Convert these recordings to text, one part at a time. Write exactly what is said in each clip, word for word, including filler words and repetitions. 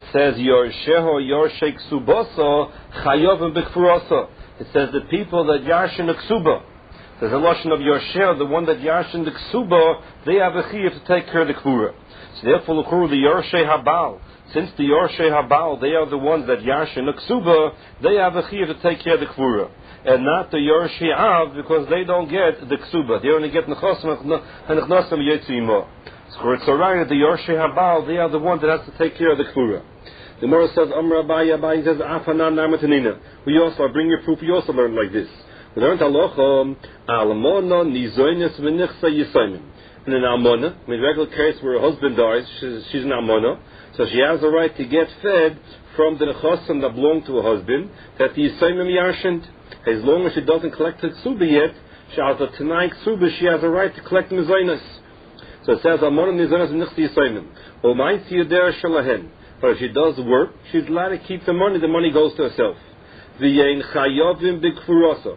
says Yorsheho Yorshei Ksuboso Chayovim B'Kfuroso. It says the people that Yarshin the Ksuba. There's a lotion of Yorsheho, the one that Yarshin the Ksuba, they have a chiyuv to take care of the Kfura. So therefore, the Yorshei Habal, since the Yorshei Habal, they are the ones that Yarshin the Ksuba, they have a chiyuv to take care of the Kfura. And not the Yorshei Av, because they don't get the Ksuba. They only get Nechosim and Nechnosim Yetzimo. So it's alright that the Yorshei Habal, they are the one that has to take care of the Kfura. The Gemara says, Amr Abaye, Abaye says, Afanan Namatanina. We also, bring your proof, we also learn like this. We learned Halacha, Almona Nizoines V'Nichsa Yisayim. In an Almona, in a regular case where her husband dies, she's, she's an Almona, so she has the right to get fed from the Nechosim that belong to her husband, that the Yisayim Yarshind. As long as she doesn't collect the Ksuba yet, she has a Tanai Ksuba, she has a right to collect the Mizoines. So it says, Almona Nizoines V'Nichsa Yisayim. U'mayin Tiyadeh Shalahen. But if she does work, she's allowed to keep the money, the money goes to herself. V'yein Chayovim B'Kfuroso.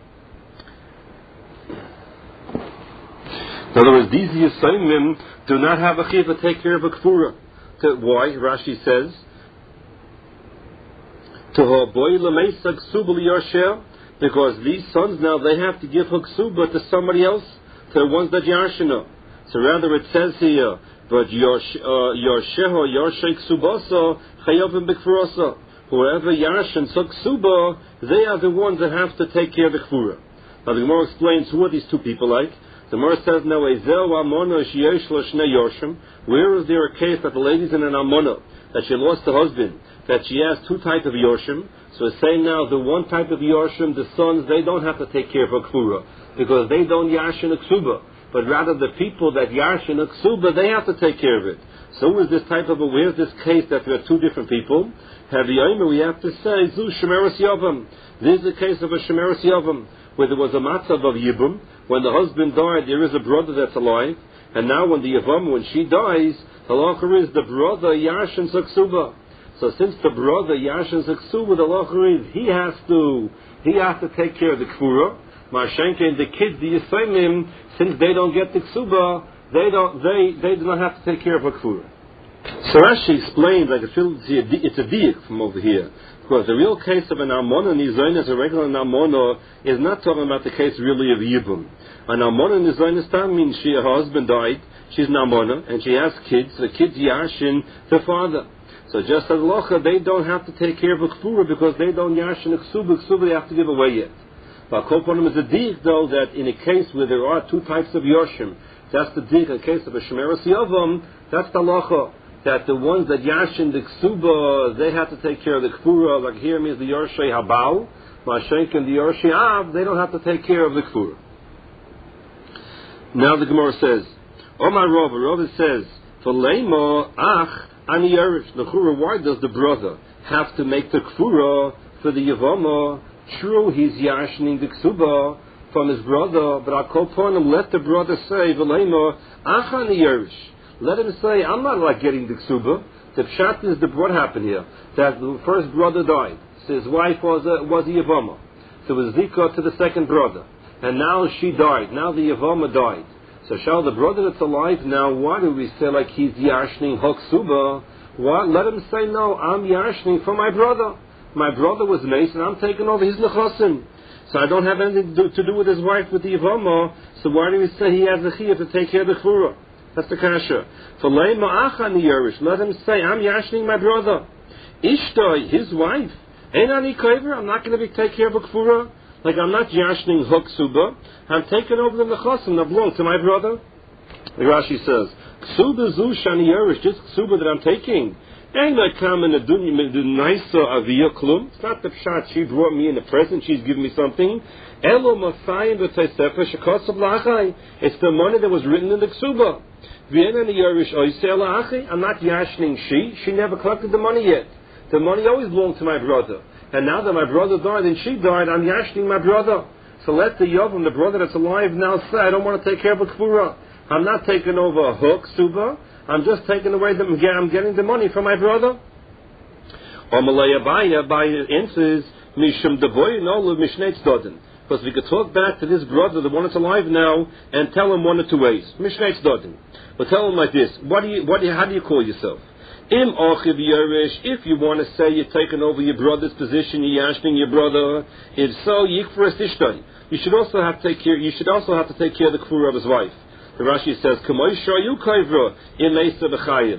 In other words, these Yisayimim do not have a chiyuv to take care of a kfura. Why? Rashi says, because these sons now, they have to give her ksuba to somebody else, to the ones that Yarshina. So rather it says here, but Yorsheho, Yorshei Ksuboso, Chayovim B'Kfuroso. Whoever Yarshin took ksuba, they are the ones that have to take care of the kfura. Now the Gemara explains who are these two people like. The Gemara says now, where is there a case that the lady's in an Amona, that she lost her husband, that she has two types of Yorshim? So it's saying now, the one type of Yorshim, the sons, they don't have to take care of a Kfura, because they don't Yarshin a Ksuba, but rather the people that Yarshin a Ksuba, they have to take care of it. So who is this type of a, where's this case that there are two different people? Have the we have to say, Zu Shemeres Yavam. This is the case of a Shemeres Yavam, where there was a matzav of Yibum. When the husband died, there is a brother that's alive, and now when the Yavam, when she dies, the halacha is the brother Yarshin Zaksuba. So since the brother Yarshin Zaksuba, the halacha is he has to he has to take care of the Kfura. Marshenke and the kids, the Yisayimim, since they don't get the Ksuba, they don't they they do not have to take care of a Kfura. So Rashi explains, like it's a diak from over here. Because the real case of an Almona Nizonis, a regular Almona, is not talking about the case really of Yibum. An Almona Nizonis time means she, her husband died, she's an Almona, and she has kids, the kids Yashin, the father. So just as Locha, they don't have to take care of a Kfura because they don't Yashin a Ksuba, Ksuba they have to give away yet. But Koponim is a dig though that in a case where there are two types of Yoshim, that's the dig, a case of a Shemeres Yavam, that's the Locha. That the ones that Yashin the Ksuba, they have to take care of the Kfura, like here means the Yorshei Habal, Mashenk and the Yorshei Av, they don't have to take care of the Kfura. Now the Gemara says, Omar Rava, Rava says, V'leimo ach ani yerish. L'chura, why does the brother have to make the Kfura for the Yavama? True, he's Yashining the Ksuba from his brother, but I'll call upon him, let the brother say, V'leimo ach ani yerish. Let him say, I'm not like getting the ksuba. The pshat is the, what happened here? That the first brother died. So his wife was a, was a Yavama. So it was Zika to the second brother. And now she died. Now the Yavama died. So shall the brother that's alive now, why do we say like he's Yashning Hoksuba? What? Let him say, no, I'm Yashning for my brother. My brother was Mason, I'm taking over his Nechosim. So I don't have anything to do, to do with his wife, with the Yavama. So why do we say he has the chiyuv to take care of the Kfura? That's the kasha. For Leima Achani Yerish, let him say, I'm Yashning my brother. Ishtoi, his wife. Ain't ani kover, I'm not going to be take care of a kfura. Like I'm not Yashning Hok Suba. I'm taking over the Nechosim that belong to my brother. The Rashi says, Ksuba Zu Shani Yerish, this Ksuba that I'm taking. Ain't like come in the dunya nicer avia klum. It's not the pshat, she brought me in a present, she's giving me something. Elo Masayim v'Teisefer Shekosav Lachai. It's the money that was written in the Ksuba. I'm not Yashning she. She never collected the money yet. The money always belonged to my brother. And now that my brother died and she died, I'm Yashning my brother. So let the Yavam, the brother that's alive now, say, I don't want to take care of a Kfura. I'm not taking over a hook, Suba. I'm just taking away the, I'm getting the money from my brother. Omalaya Baya, Baya answers, Mishum Devoy, no, Mishnetz Dodin. Because we could talk back to this brother, the one that's alive now, and tell him one or two ways. Mishnetz Dodin. But tell him like this, what do you, what do you, how do you call yourself? Im Achiv Yorish, if you want to say you're taking over your brother's position, you're yashning your brother, if so, Yikfras Ishtay. You should also have to take care. You should also have to take care of the kfura of his wife. The Rashi says, "Kamoy shayu kaivra im meisa b'chayiv."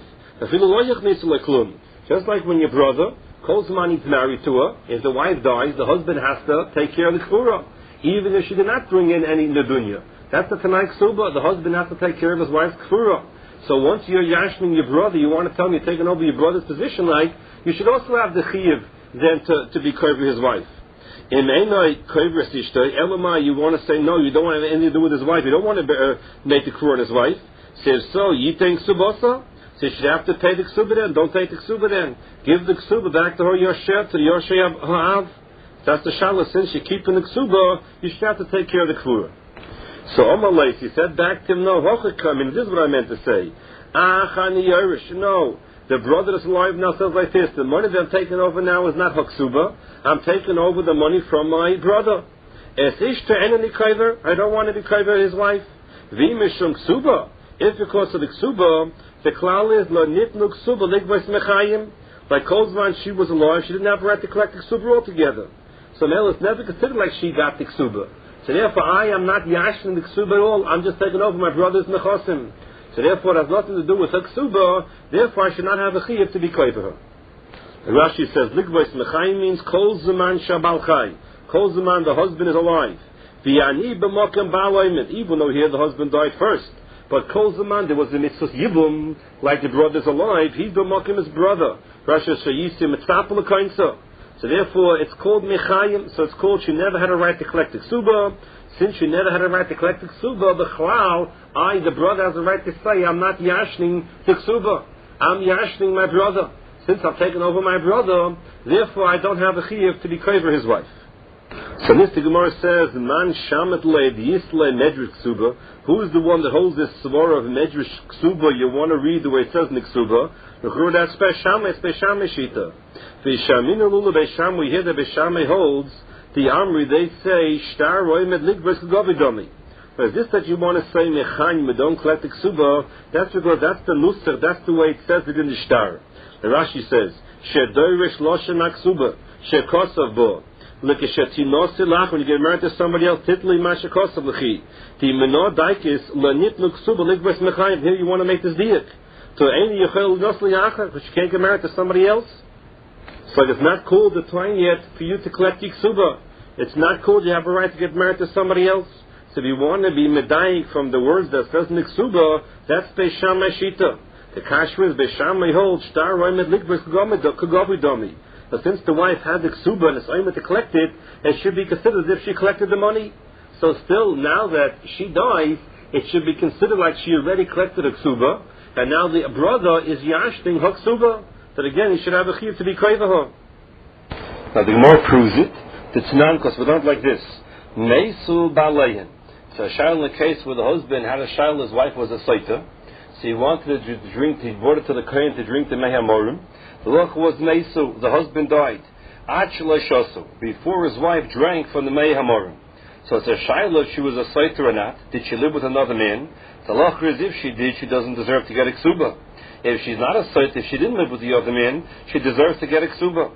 Just like when your brother, Kol Zman, he's married to her, if the wife dies, the husband has to take care of the kfura, even if she did not bring in any nedunya. That's the Tanai Ksuba. The husband has to take care of his wife's kfura. So once you're yashning your brother, you want to tell me you're taking over your brother's position, like, you should also have the chiyuv then to, to be cover his wife. In Einai Kovras Ishtay, Elamai, you want to say no, you don't want to have anything to do with his wife, you don't want to uh, make the kfura on his wife. Says so, you think Ksubasa? So you should have to pay the ksuba then, don't take the ksuba then. Give the ksuba back to her Yosheh, to the Yosheh Ha'av. That's the Shalah, since you're keeping the ksuba, you should have to take care of the kfura. So Amalek, he said back to him, no, I mean, this is what I meant to say. Ah, Chani Yorish, no. The brother that's alive now says like this, the money that I'm taking over now is not Haksuba, I'm taking over the money from my brother. Es ish to enemy kaiver, I don't want to be kaiver his wife. Vi mishum ksuba, if because of the ksuba, the klal is lo nitnu ksuba ligvais mechayim, like Kozman, she was alive, she didn't have a right to collect the ksuba altogether. So now it's never considered like she got the ksuba. So therefore I am not yashing the ksuba at all, I'm just taking over my brother's nechosim. So therefore, it has nothing to do with her ksuba. Therefore, I should not have a chiyuv to be koiver her. Rashi says, "Ligvais mechayim" means kol zaman shabal chai. Kol zaman, the husband is alive. V'yani b'mokem ba'aloymet. Even though here the husband died first, but kol zaman there was a mitzvah yibum, like the brother's alive. He's b'mokem his brother. Rashi says, "Shayisim mitzvapel l'koinsa." So therefore, it's called mechayim. So it's called she never had a right to collect the ksuba. Since she never had a right to collect the ksuba, the chlal, I, the brother, has a right to say, I'm not yashning the ksuba. I'm yashning my brother. Since I've taken over my brother, therefore I don't have a chiyuv to be kover his wife. So this the Gemara says, Man shamet leid yisle medrish ksuba. Who is the one that holds this svara of medrish ksuba? You want to read the way it says in the ksuba. That's Beishame, it's Beishame shita. Beishamina lula Beisham, we hear that Beishame holds, the Amri, they say, Shtar roimed ligvers kagovidomi. But is this that you want to say, Mechanyim, don't collect the ksuba, that's because that's the nusach, that's the way it says it in the Shtar. The Rashi says, Shedoirish loshen aksuba, Shekosav bo. Look at Shetinosi lach, when you get married to somebody else, Titli ma Shekosav lechi. The Menor daikis, Lanit no ksuba, ligvers mechayim. Here you want to make this diak. To any Yechel Nosli Achar, because you can't get married to somebody else. So it's not cool the time yet for you to collect Yiksuba. It's not cool you have a right to get married to somebody else. So if you want to be medayik from the words that says Niksuba, that's Beisham Shita. The Kashmir is Beisham holds Shtar Roimed Likbers Kagovidomi. But since the wife had the Ksuba and it's only to collect it, it should be considered as if she collected the money. So still, now that she dies, it should be considered like she already collected a Ksuba, and now the brother is yashting her Ksuba. That again, he should have a chiyuv to be koiver her. Now the Gemara proves it. The Tanan, because we don't like this. Meisu ba'alein. So a shayla in the case where the husband had a shayla, his wife was a saita. So he wanted to drink, he brought it to the kohen to drink the mei hamorim. The loch was meisu, the husband died. Ad shalei shosu, before his wife drank from the mei hamorim. So it's a shayla if she was a saita or not. Did she live with another man? The loch is if she did, she doesn't deserve to get a ksuba. If she's not a saita, if she didn't live with the other man, she deserves to get a ksuba.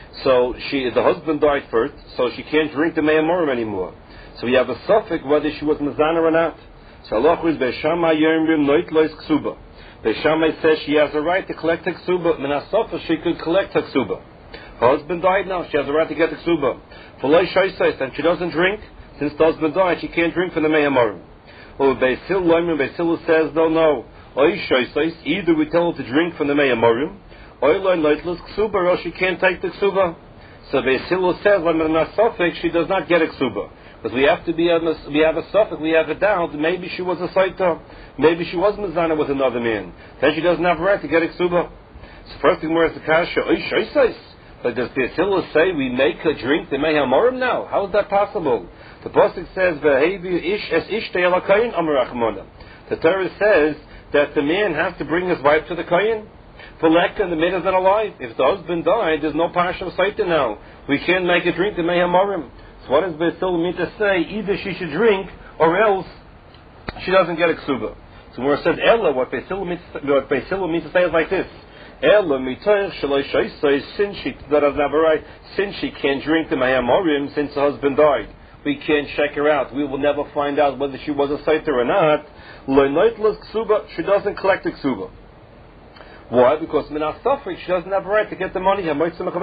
So she, the husband died first, so she can't drink the mei hamorim anymore. So we have a suffix whether she was mezana or not. So Allah is Beishamai Yerim Noit Lois Ksuba. Beishamai says she has a right to collect the ksuba. Minasafa she could collect her ksuba. Her husband died now, she has a right to get the ksuba. For Loi Shaisais, and she doesn't drink, since the husband died, she can't drink from the mei hamorim. Or Beisil Loimim, Beisil says, no, no. Oi Shaisais, either we tell her to drink from the mei hamorim, or Loi Noit Lois Ksuba, or she can't take the ksuba. So Beisil says, when Minasafa she does not get a ksuba. But we have to be a, we have a suffix, we have a doubt. Maybe she was a saita, maybe she was mezana with another man. Then she doesn't have a right to get a ksuba. So first thing where is the kasha? Oy shaisais. But does the Atila say we make her drink the mei hamorim now? How is that possible? The pasuk says v'hevi ish es ishtei ala kayin amar achmona. The Torah says that the man has to bring his wife to the kayin. For lek and the man is not alive. If the husband died, there's no pasha of saita now. We can't make her drink the mei hamorim. So what does Beisil mean to say? Either she should drink, or else she doesn't get a ksuba. So when it says Ella, what Beisil means, what Beisil means to say is like this: Since she doesn't have a right, since she can't drink the Mayamorim since her husband died, we can't check her out. We will never find out whether she was a saiter or not. She doesn't collect the ksuba. Why? Because Minas Safrik, she doesn't have a right to get the money. But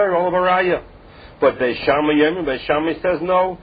Beishamai Yemin, Beishamai says no.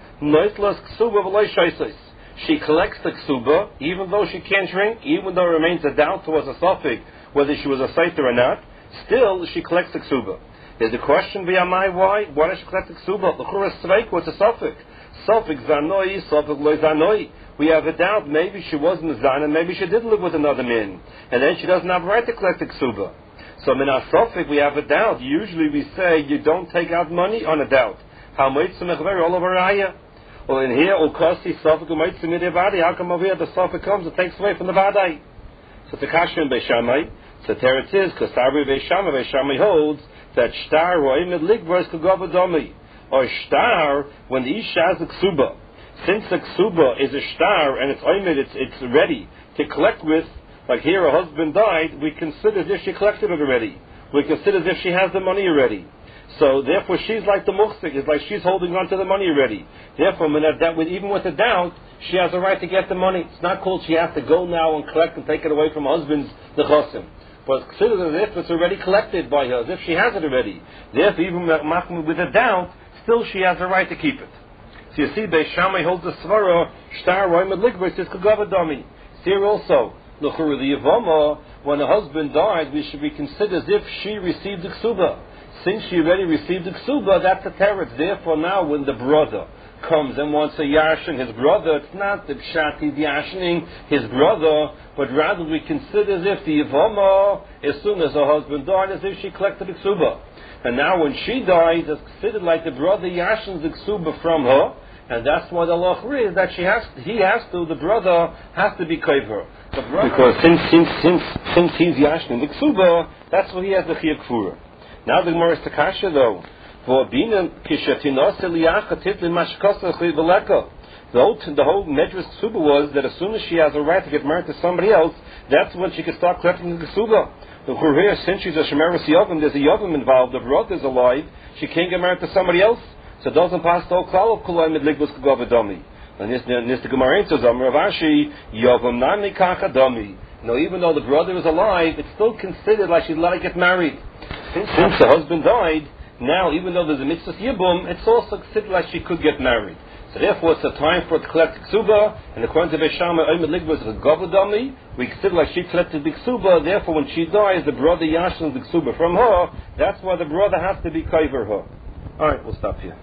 She collects the ksuba, even though she can't drink, even though it remains a doubt towards a suffix whether she was a saiter or not. Still, she collects the ksuba. There's the question, V'yamai, why? Why does she collect the ksuba? L'chura sveik, what's a suffix? Suffix zanoi, suffix loy zanoi. We have a doubt. Maybe she wasn't a zana, maybe she did live with another man, and then she doesn't have a right to collect the ksuba. So in our suffix, we have a doubt. Usually we say you don't take out money on a doubt. How much all over raya? Well, in here, ukasi suffix umaytsu midivadi. How come over here the suffix comes and takes away from the vadai? So the kasha in Beishamai, so there it is, because Sabri Beishamai, Beishamai holds that shtar ro'imid ligvers kugavadomi, or shtar when the isha has a ksuba. Since the ksuba is a shtar and it's oimid, it's it's ready to collect with. Like here, her husband died, we consider as if she collected it already. We consider as if she has the money already. So therefore, she's like the muhsik. It's like she's holding on to the money already. Therefore, when that, with, even with a doubt, she has a right to get the money. It's not called she has to go now and collect and take it away from her husband's nechosim. But it's considered as if it's already collected by her, as if she has it already. Therefore, even with a doubt, still she has a right to keep it. So you see, Beis Shammai holds the svara shtar roimad ligvers is kagavadami. Here also, the Yavama, when her husband died, we should be considered as if she received the ksuba. Since she already received the ksuba, that's a teretz. Therefore, now when the brother comes and wants a yashin, his brother, it's not the pshat he's yashining his brother, but rather we consider as if the Yavama, as soon as her husband died, as if she collected the ksuba. And now when she dies, it's considered like the brother yashins the ksuba from her, and that's why the law is that she has, he has to, the brother has to be kaiver. Because since since since since he's yashnin the ksuba, that's why he has the chiyuv kfura. Now the Gemara is takasha though. For binan kishatinose liyachatit limashkosa chiyveleka. The whole the whole medras ksuba was that as soon as she has a right to get married to somebody else, that's when she can start collecting the ksuba. The Chureh, since she's a shemeres yavim, there's a yavim involved. The brother's alive, she can't get married to somebody else, so it doesn't pass the whole klal of kolay mit ligbus kagavadami. And this, this the Gemara answers, Ravashi, Yavam Nani Kakadami. No, even though the brother is alive, it's still considered like she's allowed to get married. Since, since the husband died, now, even though there's a mitzvah yibum, it's also considered like she could get married. So therefore, it's a time for her to collect the ksuba, and according to Beis Shammai, Oimid Ligba is a govadami. We consider like she collected the ksuba, therefore when she dies, the brother yashins the ksuba from her, that's why the brother has to be kaiver her. Alright, we'll stop here.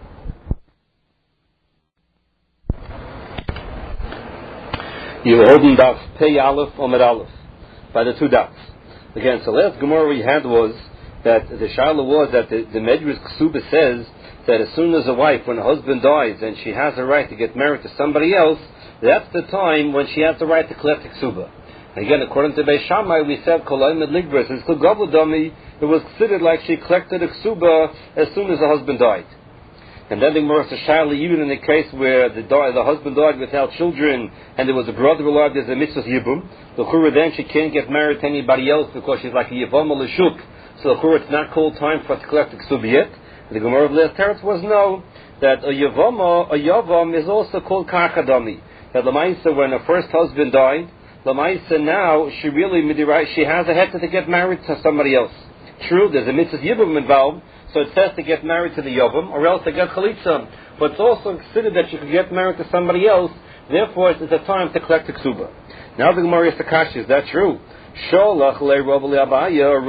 You're holding dots Pei Aleph Omer Aleph by the two dots. Again, so last Gemara we had was that the Shaila was that the, the Medrash Ksuba says that as soon as a wife, when her husband dies and she has a right to get married to somebody else, that's the time when she has the right to collect the Ksuba. Again, according to Beis Shammai, we said Kolay Med Ligvers, it's Kugavudami, it was considered like she collected the Ksuba as soon as her husband died. And then the Gemara says, Shaila, even in a case where the, the husband died without children and there was a brother alive, there's a mitzvah yibum. The Chura then she can't get married to anybody else because she's like a yivam or leshuk. So the Chura, it's not called time for her to collect the ksuba yet. The Gemara of last Teretz was no, that a yivam, a yavam is also called kakadami. That Lamaisa, when her first husband died, Lamaisa now, she really, she has a head to get married to somebody else. True, there's a mitzvah yibum involved, so it says to get married to the Yavam, or else to get Chalitza. But it's also considered that you could get married to somebody else, therefore it's a time to collect the Ksuba. Now the Gemara is Takashi, is that true? Sholach le Rav Abaya,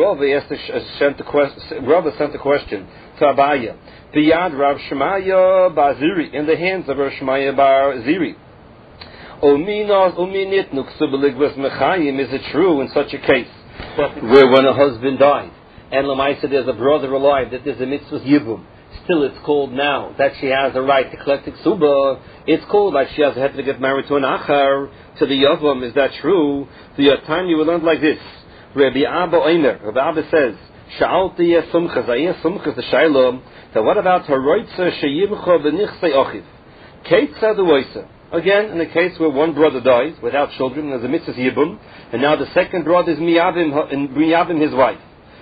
Rav sent a question to Abaya. Biyad Rav Shemaya Bar Ziri, in the hands of Rav Shemaya Bar Ziri. Ominos Ominit Nuksuba Ligvas Mechayim, is it true in such a case? Where when a husband died, and Lamaisa there's a brother alive, that there's a mitzvah yibum. Still it's called now that she has the right to collect the ksuba. It's called like she has a head to get married to an achar, to the yavam. Is that true? The time you will learn like this. Rabbi Abba Omer, Rabbi Abba says, Sha'alti yesumchas, ayesumchas the shailom, that what about haroitza sheyimcha v'nichsei ochiv? Keitza duoisa. Again, in a case where one brother dies without children, there's a mitzvah yibum, and now the second brother is miyavim, miyavim his wife.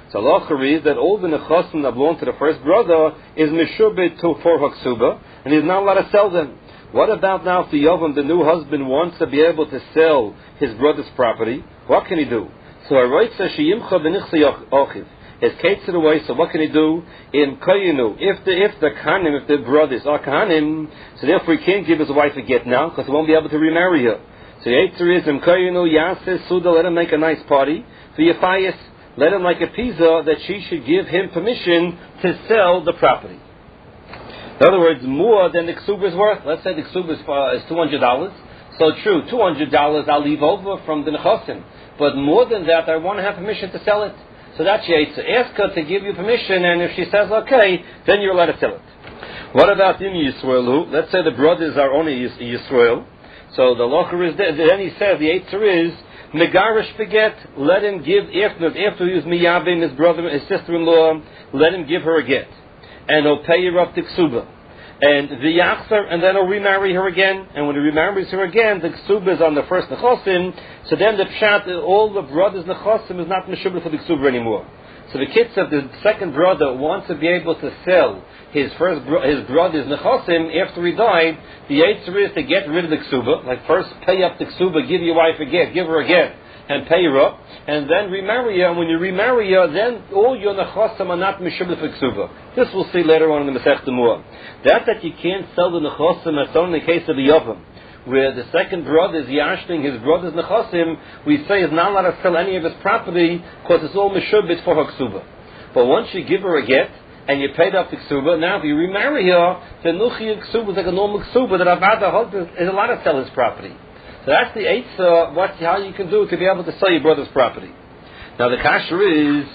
So halacha is that all the nechasim that belong to the first brother is meshubit to for haksuba, and he's not allowed to sell them. What about now if the Yavam, the new husband, wants to be able to sell his brother's property? What can he do? So Haroit says sheyimcha b'nichsi ochiv. His kates it away. So what can he do? In koyinu, if the if the kahanim, if the brothers are kahanim, so therefore he can't give his wife a get now because he won't be able to remarry her. So the answer is in koyinu yases suda. Let him make a nice party for Yefayis. Let him like a pizza that she should give him permission to sell the property. In other words, more than the ksuba is worth. Let's say the ksuba is, uh, is two hundred dollars. So true, two hundred dollars I'll leave over from the nechasim. But more than that, I want to have permission to sell it. So that's Yaitza. Ask her to give you permission, and if she says okay, then you're allowed to sell it. What about in Yisrael? Let's say the brothers are only Yisrael. So the locher is there. Then he says, the answer is, Megarish beget, let him give, after, after he was miyabim, his brother, his sister-in-law, let him give her a get. And he'll pay her up to ksuba. And the yachzer, and then he'll remarry her again. And when he remarries her again, the ksuba is on the first nechosim. So then the pshat, all the brothers nechosim is not meshubah for the ksuba anymore. So the kids of the second brother wants to be able to sell his first bro- his brother's nechosim after he died. The answer is to get rid of the ksuba. Like first pay up the ksuba, give your wife a get, give her a get, and pay her up, and then remarry her. And when you remarry her, then all your nechosim are not meshubah for ksuba. This we'll see later on in the Masech Temua. That that you can't sell the nechosim, that's only in the case of the Yavam, where the second brother is yashting his brother's nechosim. We say is not allowed to sell any of his property because it's all meshubah for her ksuba. But once you give her a get and you paid up the ksuba, now if you remarry her, the nuchi ksuba is like a normal ksuba that avada husband is allowed to sell his property. So that's the eitzah, what how you can do to be able to sell your brother's property. Now the kasher is